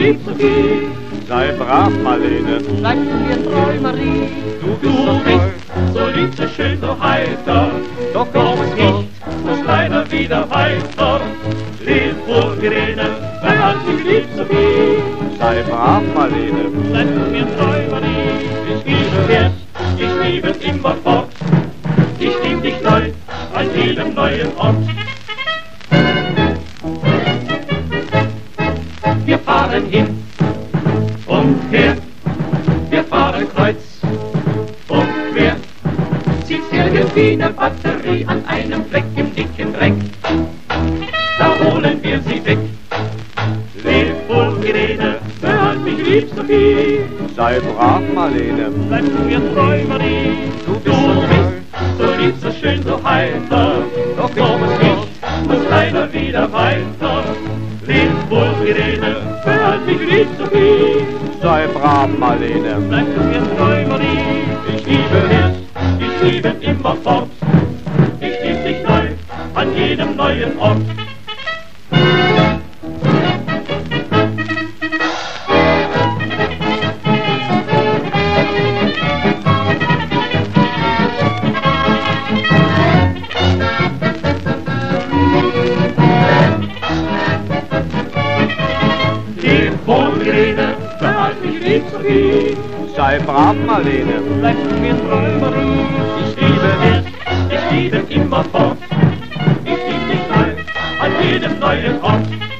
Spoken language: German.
lieb so viel. Sei brav, Marlene, Bleib du mir treu, Marie. du bist so toll, so lieb, so schön, so heiter. doch Doch ich muss leider wieder weiter. Leb wohl, Irene, behalt mich lieb so viel. sei brav, Marlene, Bleib du mir treu, Marie. Ich liebe dich, ich liebe immer fort. Ich lieb dich neu, an jedem neuen Ort. Wir fahren hin und her, wir fahren kreuz und quer. Zieht irgendwie eine Batterie an einem Fleck im dicken Dreck. Da holen wir sie weg. Leb wohl, Irene, behalt mich lieb so viel. sei brav, Marlene, Bleib du mir treu, Marie. du bist so toll, So lieb, so schön, so heiter. doch Ich muss leider wieder weiter. Leb wohl, Irene, behalt mich lieb so viel. sei brav, Marlene, Bleib du mir treu, Marie. Ich liebe dich, ich liebe immer fort. Ich lieb dich neu, an jedem neuen Ort. Leb wohl, Irene, behalt mich lieb so viel. sei brav, Marlene, Bleib du mir treu, Marie. Ich liebe dich, ich liebe immer fort. Ich lieb dich neu, an jedem neuen Ort.